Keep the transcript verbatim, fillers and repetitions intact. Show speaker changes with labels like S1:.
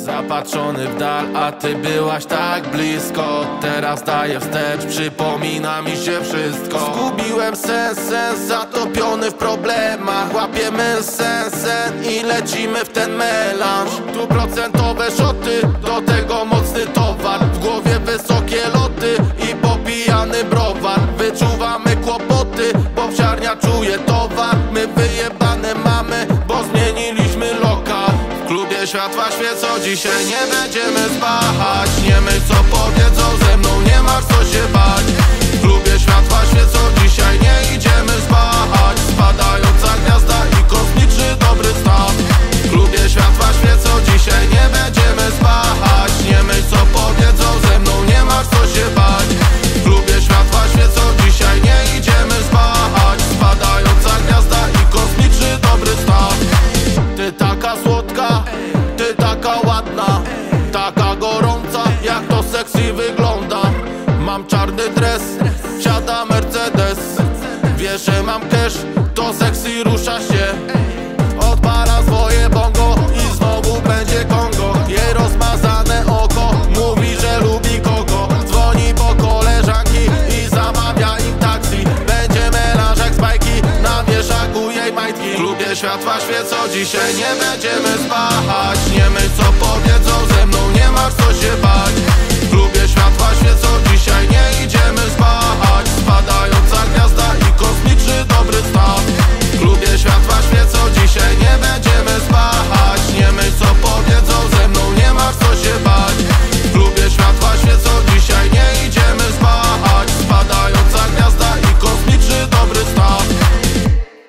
S1: Zapatrzony w dal, a ty byłaś tak blisko. Teraz daję wstecz, przypomina mi się wszystko. Zgubiłem sens, sens, zatopiony w problemach. Łapiemy sen, sen i lecimy w ten melanż. Tu procentowe szoty, do tego mocny towar. W głowie wysokie loty i popijany browar. Wyczuwamy kłopoty, bo psiarnia czuje towar. My wyjebane mamy, bo zmieniliśmy lokal. W klubie światła świecą, dzisiaj nie będziemy spać. Nie myśl co powiedzą, ze mną nie masz co się bać. W klubie światła świecą, dzisiaj nie idziemy spać. Spadająca gwiazda i kosmiczny dobry stan. W klubie światła świecą, dzisiaj nie będziemy spać. Nie myśl co powiedzą, ze mną nie masz co się bać. W klubie światła świecą, dzisiaj nie idziemy spać. Spadająca gwiazda i kosmiczny dobry stan. Ty taka słodka, ty taka ładna, taka gorąca, jak to sexy wygląda. Mam czarny dres, wsiada Mercedes. Wiesz, że mam cash, to sexy rusza się. Odpala swoje bongo i znowu będzie Kongo. Jej rozmazane oko mówi, że lubi kogo. Dzwoni po koleżanki i zamawia im taksi. Będzie melanż jak spajki na wieszaku jej majtki. W klubie światła świecą, dzisiaj nie będziemy spać. Nie myśl co powiedzą, ze mną nie masz co się bać. W klubie światła świecą, dzisiaj nie idziemy spać. Spadająca gwiazda